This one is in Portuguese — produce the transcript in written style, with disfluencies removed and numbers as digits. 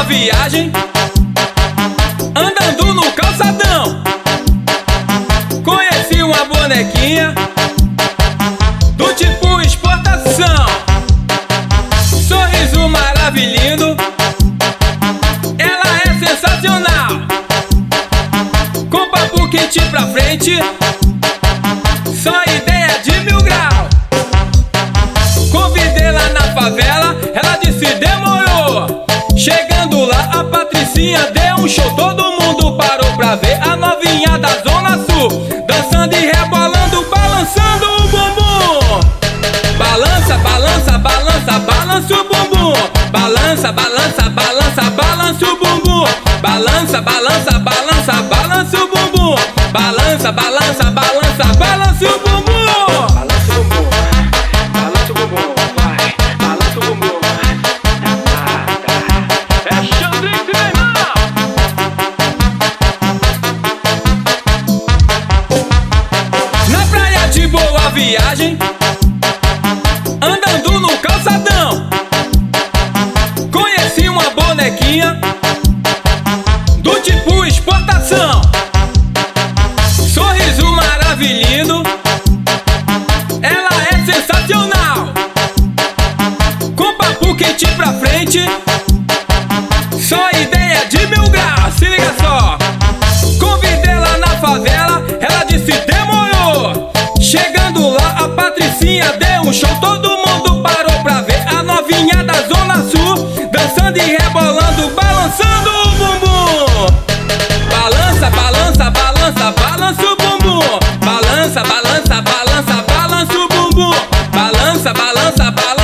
viagem, andando no calçadão. Conheci uma bonequinha do tipo exportação. Sorriso maravilhoso, ela é sensacional. Com papo quente pra frente, só ideia de 1000 grau. Convidei lá na favela, ela disse demorou. Chegando lá a Patricinha deu um show. Todo mundo parou pra ver a novinha da Zona Sul, dançando e rebolando, balançando o bumbum. Balança, balança, balança, balança o bumbum. Balança, balança, balança, balança o bumbum. Balança, balança, balança, balança o bumbum. Balança, balança, balança, balança o bumbum. Balança o bumbum, balança o bumbum, vai, balança o bumbum. É Xandrinho Neymar. Na praia de Boa Viagem, andando no calçadão, conheci uma bonequinha do tipo exportação. Sorriso maravilhoso, ela é sensacional. Com papo quente pra frente, só ideia de 1000 graus. Se liga só. Convidei lá na favela, ela disse demorou. Chegando lá a Patricinha deu um show. Todo mundo parou pra ver a novinha da Zona Sul, dançando e rebolando, balançando o bumbum. Balança, balança, balança, balança o bumbum. Balança, balança, balança, balança o bumbum. Balança, balança, balança.